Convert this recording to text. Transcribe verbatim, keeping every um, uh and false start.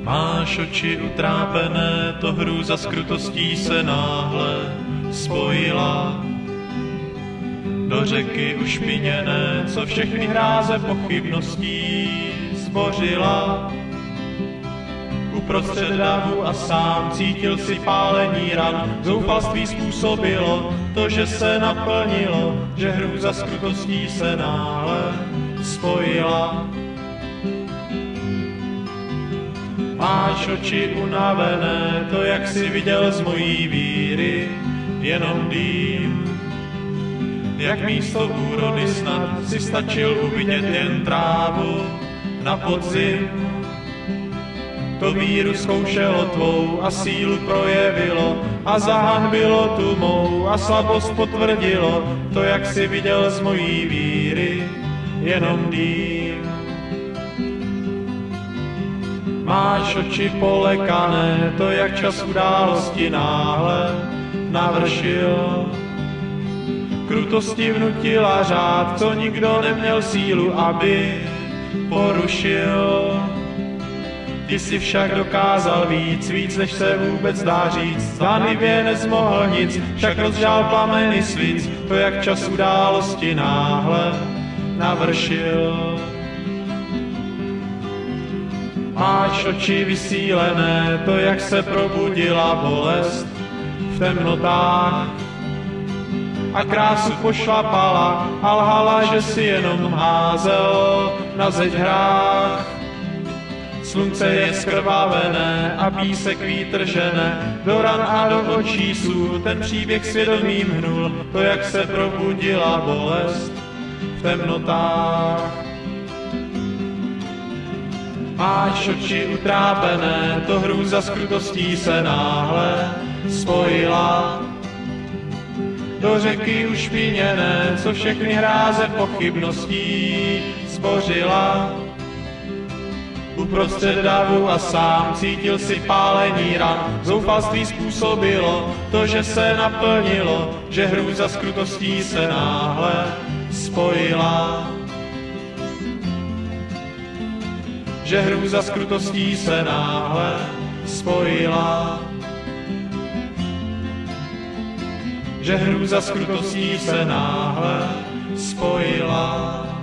Máš oči utrápené, to hrůza s krutostí se náhle spojila. Do řeky ušpiněné, co všechny hráze pochybností zbořila. Uprostřed davu a sám cítil si pálení ran, zoufalství způsobilo to, že se naplnilo, že hrůza s krutostí se náhle spojila. Máš oči unavené, to jak si viděl z mojí víry, jenom dým. Jak místo úrody snad si stačil uvidět jen trávu na podzim. To víru zkoušelo tvou a sílu projevilo a zahanbilo tu mou a slabost potvrdilo to, jak si viděl z mojí víry, jenom dým. Máš oči polekané, to jak čas události náhle navršil. Krutosti vnutila řád, co nikdo neměl sílu, aby porušil. Ty si však dokázal víc, víc než se vůbec dá říct. Zdánlivě nezmohl nic, však rozžál plameny svíc, to jak čas události náhle navršil. Máš oči vysílené, to jak se probudila bolest v temnotách. A krásu pošlapala a lhala, že si jenom házel na zeď hrách. Slunce je skrvavené a písek vítr žene, do ran a do očí sůl ten příběh svědomím hnul, to jak se probudila bolest v temnotách. Máš oči utrápené, to hrůza s krutostí se náhle spojila. Do řeky ušpiněné, co všechny hráze pochybností zbořila. Uprostřed davu a sám cítil si pálení ran, zoufalství způsobilo to, že se naplnilo, že hrůza s krutostí se náhle spojila. Že hrůza s krutostí se náhle spojila. Že hrůza s krutostí se náhle spojila.